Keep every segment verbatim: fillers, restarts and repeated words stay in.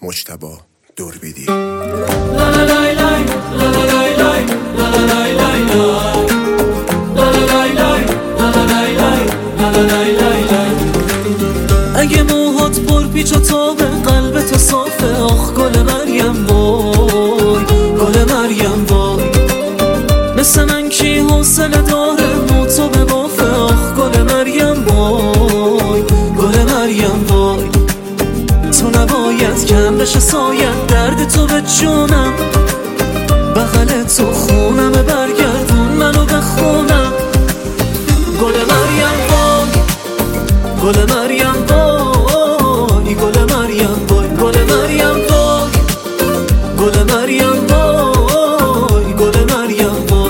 مجتبی دوربیدی. اگه موهات پر پیچ و تابه قلبت صافه، آخ گل مریم وای، گل مریم وای. مثل من کی حوصله داره مو تو به بافه، آخ گل مریم وای، گل مریم وای. تو نباید کم بشه سایت درد تو به جونم، بغل تو خونم برگردون منو بخونم. گل مریم وای، گل مریم وای، گل مریم وای، گل مریم وای، گل مریم وای، گل مریم وای.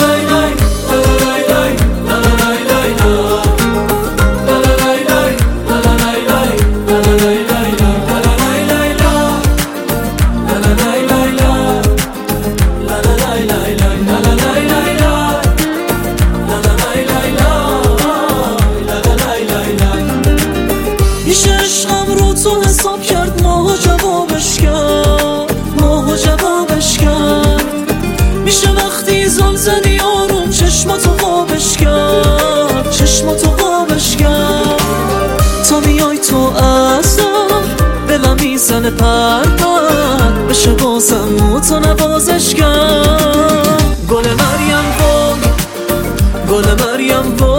میشه عشقم رو تو حساب کرد، ماها جوابش کرد، ماها جوابش کرد. میشه وقتی زل زدی آروم چشماتو خوابش کرد، چشماتو خوابش کرد. تا میای تو ازم دلم میزنه پر پر، بشه بازم تو نوازش کرد. گل مریم وای، گل مریم وای.